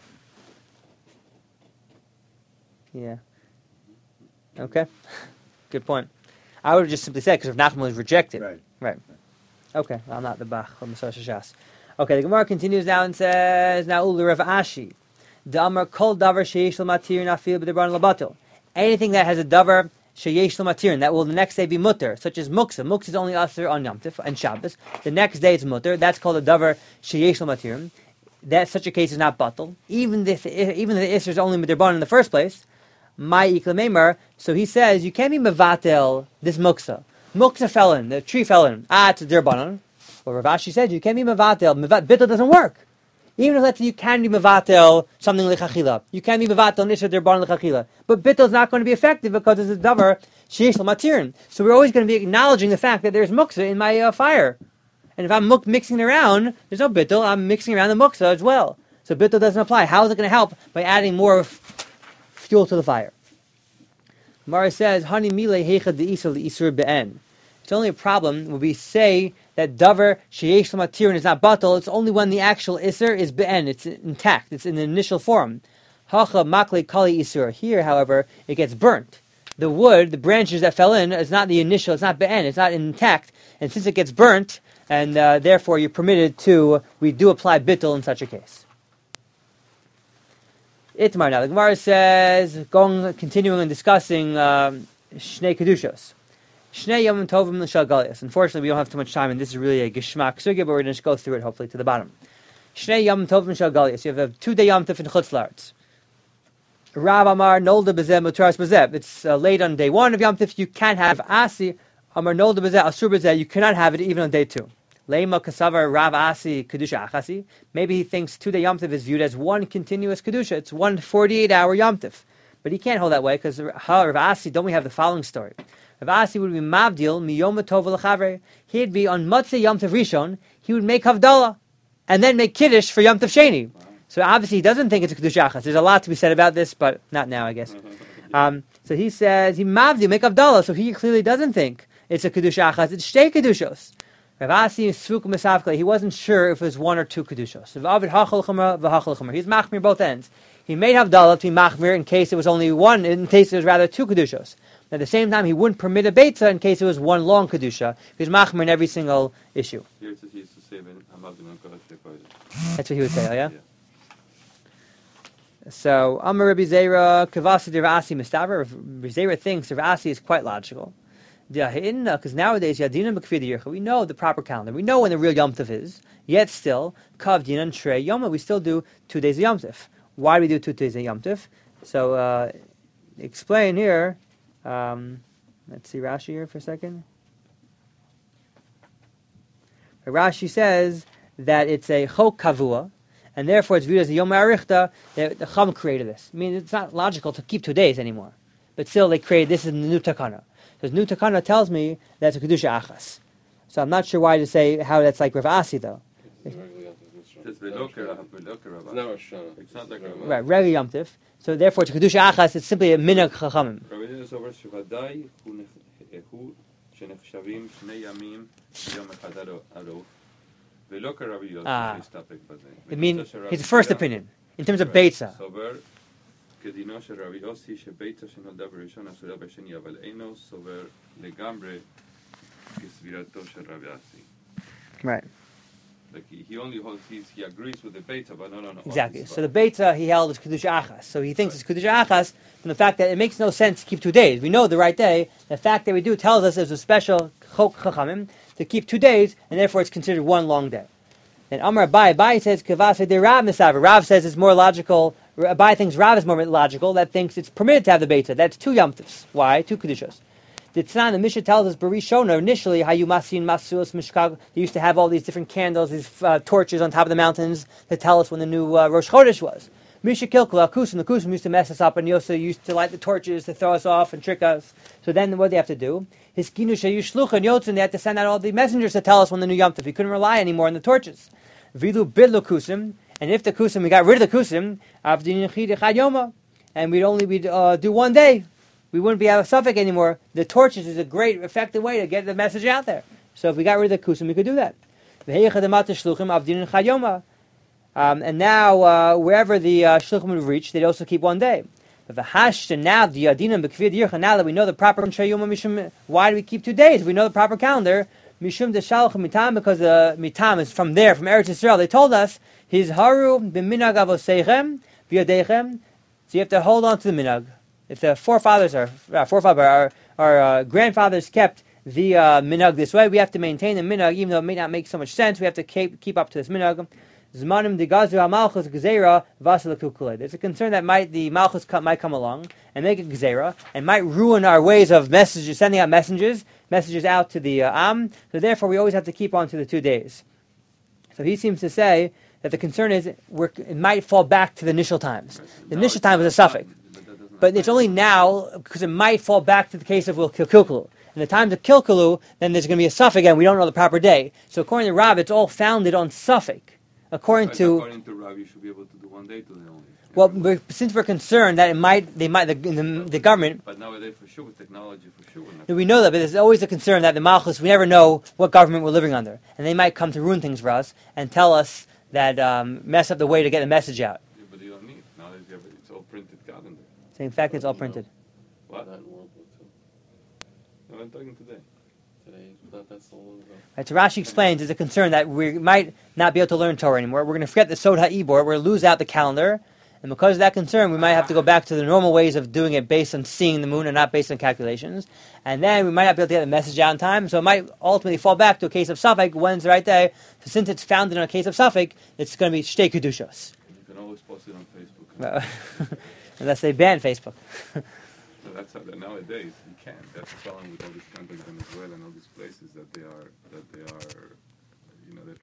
Yeah. Okay. Good point. I would have just simply said because Rav Nachman was rejected. Right. Right. Okay. Well, I'm not the Bach from Mesilas Shas. Okay. The Gemara continues now and says, "Now ulu Rav Ashi, Damar kol davar sheish l'matir nafil b'debran labatil." Anything that has a davar sheyesh l'matirin, that will the next day be mutter, such as muksa. Muksa is only aser on Yom Tif and Shabbos. The next day it's mutter. That's called a davar sheyesh l'matirin. That such a case is not batal. Even if even if the iser is only midrabanan in the first place, my iklamemar. So he says you can't be mevatel this muksa. Muksa fell in, the tree fell in. Ah, it's a derbanan. But Rav Ashi said you can't be mevatel. Mevat bittul doesn't work. Even if let's say you can be mevatel something lechachila, you can be mevatel nisha derbanan lechachila, but bittul is not going to be effective because it's a davar sheish l'matirin. So we're always going to be acknowledging the fact that there's muksa in my uh, fire, and if I'm muk- mixing it around, there's no bittul. I'm mixing around the muksa as well. So bittul doesn't apply. How is it going to help by adding more f- fuel to the fire? Mara says, "Hani mile heicha deisa leisur be'en." It's only a problem when we say that davar sheyesh l'matirin is not batal. It's only when the actual iser is be'en. It's intact. It's in the initial form. Hacha makle kali isur. Here, however, it gets burnt. The wood, the branches that fell in, is not the initial. It's not be'en. It's not intact. And since it gets burnt, and uh, therefore you're permitted to, we do apply bittul in such a case. Itmar now. The Gemara says, going, continuing and discussing um, Shnei Kedushos. Shnei Yom Tovim L'Shal Galias. Unfortunately, we don't have too much time, and this is really a Geshmak Sugya, but we're going to just go through it, hopefully, to the bottom. Shnei Yom Tovim L'Shal Galias. You have a two-day Yom Tov in Chutz La'aretz. Rav Amar Nolda B'zeh Mutaras B'zeh. It's uh, late on day one of Yom Tov. You can't have Asi. Amar Nolda B'zeh Asur B'zeh. You cannot have it even on day two. Leima Kasavar Rav Asi Kedusha Achasi. Maybe he thinks two-day Yom Tov is viewed as one continuous Kedusha. It's one forty-eight hour Yom Tov. But he can't hold that way because Rav Asi, don't we have the following story? Rav Asi would be Mavdil Miyom Tov L'Chavre. He'd be on Motzei Yom Tov Rishon. He would make Havdalah and then make Kiddush for Yom Tov Sheni. So obviously he doesn't think it's a Kiddush Achas. There's a lot to be said about this, but not now, I guess. Um, so he says he Mavdil make Havdalah. So he clearly doesn't think it's a Kiddush Achas. It's Shtei Kiddushos. Rav Asi Svuk Mesavkle. He wasn't sure if it was one or two Kedushos. He's Machmir both ends. He made Havdalah to be Machmir in case it was only one, in case it was rather two Kedushos. At the same time, he wouldn't permit a Beitza in case it was one long Kedusha. He was Machmir in every single issue. Here's what he used to say, "Ben Hamad Ben Kodesh Kodesh." That's what he would say, oh, yeah? Yeah. So, Amar Rabbi Zera, Kavasi de Rasi Mistaber. Rabbi Zera thinks Rav Asi is quite logical. Because nowadays, Yadinam B'Kfid Yircha, we know the proper calendar. We know when the real Yom Tov is. Yet still, Kav Dinan Trei Yom, we still do two days of Yom Tov. Why do we do two days of Yom Tov? So, uh, explain here. Um, let's see Rashi here for a second. Rashi says that it's a Chok Kavua, and therefore it's viewed as a Yom Ha'arichta. The, the Chum created this. I mean, it's not logical to keep two days anymore. But still, they created this in the new Takana. Because new Takana tells me that's a Kedusha Achas. So I'm not sure why to say how that's like Rav Asi, though. It's regular Yom Tov. It's Veloker, Veloker, It's not Rosh Hashanah. It's not like a Right, regular Yom Tov. So therefore it's a Kedusha Achas, it's simply a Minhag Chachamim. Rabbi Eliezer אומר שוודאי הוא שנחשבים שני ימים יום אחד ארוך ולא כרבי יוסי להסתפק בזה. I mean, his first opinion, in terms of Beitza. סובר כדינו של רבי יוסי שביצה שנולדה בראשון אסורה בשני, אבל אינו סובר לגמרי כסבירתו של רבי יוסי. Right. Like he, he only holds, he's, he agrees with the Beitza, but no, no, no. Exactly. So the Beitza he held is Kedusha Achas. So he thinks it's Kedusha Achas from the fact that it makes no sense to keep two days. We know the right day. The fact that we do tells us there's a special Chok Chachamim to keep two days, and therefore it's considered one long day. Then Amar Abai, Abai says Kavase de Rav Misaver. Rav says it's more logical. Abai thinks Rav is more logical. That thinks it's permitted to have the Beitza. That's two Yom Tovs. Why? Two Kedushos. The Tznan, the Mishnah tells us, Barishona, initially, Hayu Masin Masuos Mishkag, they used to have all these different candles, these uh, torches on top of the mountains to tell us when the new uh, Rosh Chodesh was. Misha Kilkula, Kusim, the Kusim used to mess us up, and Yosa used to light the torches to throw us off and trick us. So then what did they have to do? His Kinusha Yushluch and Yotzin, they had to send out all the messengers to tell us when the new Yom Tov. He couldn't rely anymore on the torches. Vilu Bidlu Kusim, and if the Kusim, we got rid of the Kusim, Avdin Chid Echad Yoma, and we'd only we'd, uh, do one day. We wouldn't be out of Suffolk anymore. The torches is a great, effective way to get the message out there. So if we got rid of the Kusim, we could do that. Um, and now, uh, wherever the uh, Shluchim would reach, they'd also keep one day. But the Hashta, now, the Yadinam, B'Kvid Yircha, now that we know the proper Mishum, why do we keep two days? If we know the proper calendar, Mishum de Shalach Mitam, because the Mitam is from there, from Eretz Yisrael. They told us, His Haru b'minag avoseichem v'yadeichem. So you have to hold on to the minag. If the forefathers, our, our forefathers, our, our uh, grandfathers kept the uh, minhag this way, we have to maintain the minhag, even though it may not make so much sense. We have to keep, keep up to this minhag. Zmanim degazu malchus gzeira vasalakukule. There's a concern that might the malchus might come along and make a gzeira and might ruin our ways of messages, sending out messages, messages out to the uh, am. So therefore, we always have to keep on to the two days. So he seems to say that the concern is we're, it might fall back to the initial times. The No, initial time was a suffix. But it's only now, because it might fall back to the case of Kilkulu. In the times of Kilkulu, then there's going to be a suffix again. We don't know the proper day. So according to Rav, it's all founded on suffix. According But to... according to Rav, you should be able to do one day to the only. Well, we're, since we're concerned that it might, they might, the, the, the government... But nowadays, for sure, with technology, for sure. We know that, but there's always a concern that the Malchus, we never know what government we're living under. And they might come to ruin things for us and tell us that, um, mess up the way to get the message out. Yeah, but you don't need it. Nowadays, you have, it's all printed calendar. So in fact, it's all printed. What? Not in World War Two. No, I'm talking today. Today, not that so long ago. Right, so Rashi explains there's a concern that we might not be able to learn Torah anymore. We're going to forget the Sod HaIbor. We're going to lose out the calendar. And because of that concern, we might have to go back to the normal ways of doing it based on seeing the moon and not based on calculations. And then we might not be able to get the message out in time. So it might ultimately fall back to a case of Suffolk. When's the right day? So since it's founded on a case of Suffolk, it's going to be Shtei Kedushos. You can always post it on Facebook. Unless they ban Facebook. So that's how, nowadays you can. That's the problem with all these countries in Venezuela and all these places that they are that they are, you know, they're